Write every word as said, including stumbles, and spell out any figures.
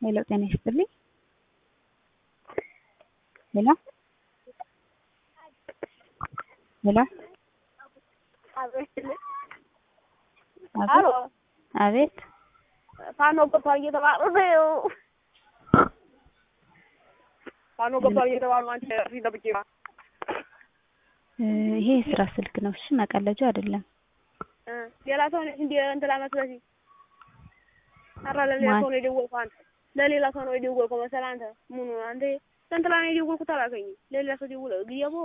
ሄሎ ጤና ይስጥልኝ። ሄሎ ሄሎ አቤት አሎ አቤት ፋኖ ገብቷል እየተባሉ ነው። ፋኖ ገብቷል እየተባሉ አንቺ ሲጠብቂ ባ ይሄ ስራ ስልክ ነው። እሺ መቀለጃ አይደለም። እ ሌላ ሰው ነሽ እንዴ እንትን ለመስለሽ? አራ ለሌላ ሰው ነው የደወልኩት አንተ ለሌላ ሰው ነው የደወልኩት መሰለህ አንተ ምኑ አንተ ስንት ላይ ነው የደወልኩት አላልከኝም? ለሌላ ሰው ደውለው ግየቦ